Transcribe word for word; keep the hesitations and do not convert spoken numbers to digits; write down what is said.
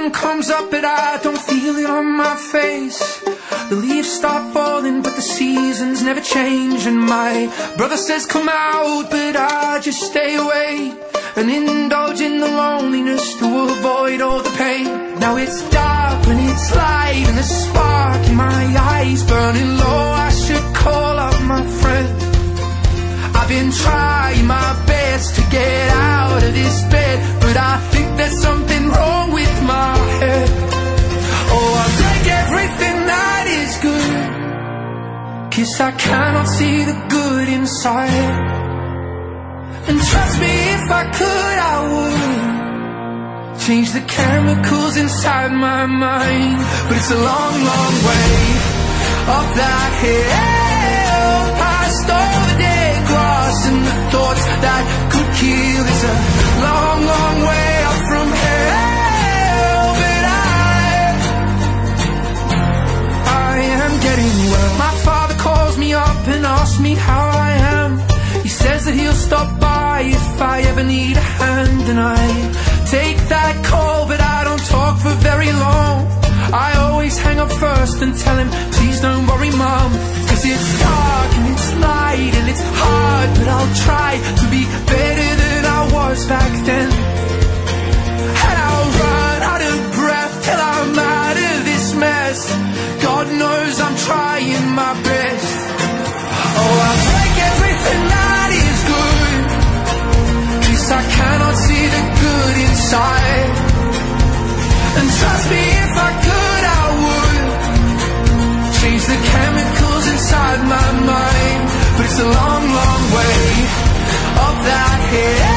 sun comes up but I don't feel it on my face. The leaves start falling but the seasons never change. And my brother says come out but I just stay away and indulge in the loneliness to avoid all the pain. Now it's dark and it's light and the spark in my eyes burning low. I should call up my friend. I've been trying my best to get out of this bed, but I think there's something wrong with my head. Oh, I break everything that is good, 'cause I cannot see the good inside. And trust me, if I could, I would change the chemicals inside my mind. But it's a long, long way up that hill, past all the dead grass and the thoughts that could kill. It's a long, long way up from hell, but I, I am getting well. My father calls me up and asks me how I am. He says that he'll stop by if I ever need a hand, and I take that call, but I don't talk for very long. I always hang up first and tell him, please don't worry, Mum, 'cause it's dark and it's light and it's hard, but I'll try to be better than I was back then. And I'll run out of breath till I'm out of this mess. God knows I'm trying my best. Oh, I'll break everything that is good, 'cause I cannot see the good inside. And trust me, if I could, I would change the chemicals inside my mind. But it's a long, long way up that hill.